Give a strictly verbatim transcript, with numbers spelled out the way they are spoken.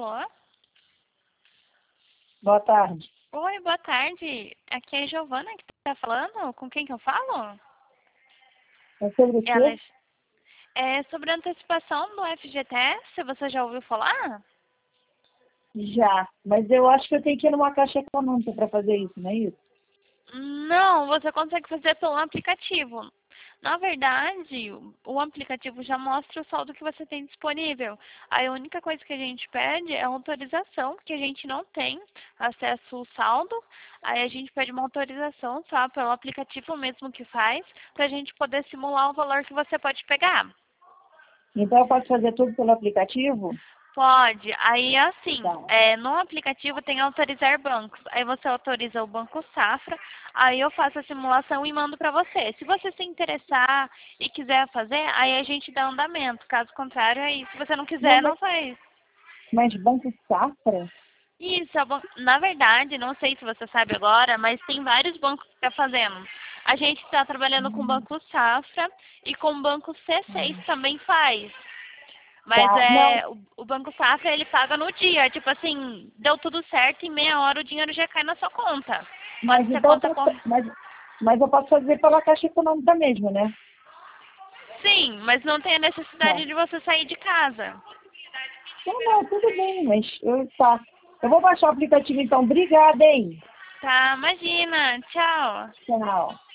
Alô? Boa tarde. Oi, boa tarde. Aqui é a Giovana que tá falando. Com quem que eu falo? É sobre o Ela quê? é é sobre a antecipação do F G T S. Você já ouviu falar? Já, mas eu acho que eu tenho que ir numa caixa econômica para fazer isso, não é isso? Não, você consegue fazer pelo aplicativo. Na verdade, o aplicativo já mostra o saldo que você tem disponível. Aí a única coisa que a gente pede é autorização, porque a gente não tem acesso ao saldo. Aí a gente pede uma autorização, tá? Pelo aplicativo mesmo que faz, para a gente poder simular o valor que você pode pegar. Então eu posso fazer tudo pelo aplicativo? Pode. Aí, assim, Tá. é, no aplicativo tem autorizar bancos. Aí você autoriza o Banco Safra, aí eu faço a simulação e mando para você. Se você se interessar e quiser fazer, aí a gente dá andamento. Caso contrário, aí se você não Não, quiser, mas, não faz. mas Banco Safra? Isso, é bom. Na verdade, não sei se você sabe agora, mas tem vários bancos que estão fazendo. A gente está trabalhando com o Hum, Banco Safra e com o Banco C seis hum. também faz. Mas Tá, não, é, o, o Banco Safra, ele paga no dia. Tipo assim, deu tudo certo, em meia hora o dinheiro já cai na sua conta. Pode mas ser então eu conta posso, com... fa- mas, mas eu posso fazer pela caixa econômica mesmo, né? Sim, mas não tem a necessidade Tá. de você sair de casa. Não, não, tudo bem, mas eu, tá. Eu vou baixar o aplicativo então. Obrigada, hein? Tá, imagina. Tchau. Tchau.